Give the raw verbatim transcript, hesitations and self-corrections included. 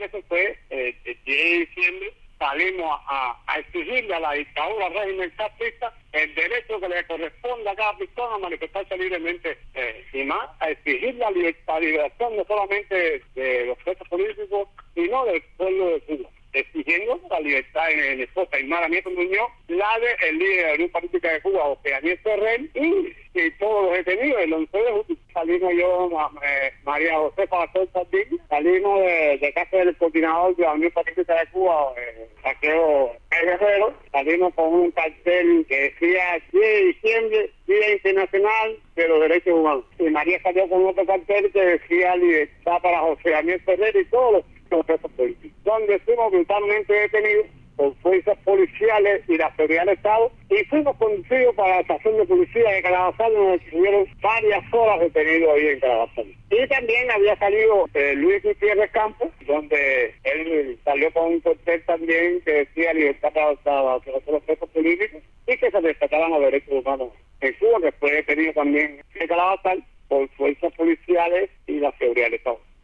Eso fue eh, el diez de diciembre. Salimos a, a exigirle a la dictadura régimen castrista el derecho que le corresponde a cada persona a manifestarse libremente eh, y más, a exigir la, libertad, la liberación no solamente de los presos políticos, sino del pueblo de Cuba, exigiendo la libertad en el esposa Aymara Nieto Muñoz, la de el líder de la Unión Política de Cuba, José Daniel Ferrer, y, y todos los detenidos. El once de julio salimos yo, eh, María Josefa Bastón Sardín, salimos de, de casa del coordinador de la Unión Política de Cuba, eh, Saqueo Guerrero, salimos con un cartel que decía diez de diciembre, Día Internacional de los Derechos Humanos. Y María salió con otro cartel que decía libertad para José Daniel Ferrer y todos los presos políticos, donde fuimos brutalmente detenidos por fuerzas policiales y la seguridad del Estado, y fuimos conducidos para la estación de policía de Calabazal, donde estuvieron varias horas detenidos ahí en Calabazal. Y también había salido eh, Luis Gutiérrez Campos, donde él salió con un cartel también que decía libertad para, para, para los presos políticos y que se respetaban los derechos humanos en Cuba, que fue detenido también en Calabazal por fuerzas policiales y la seguridad del Estado.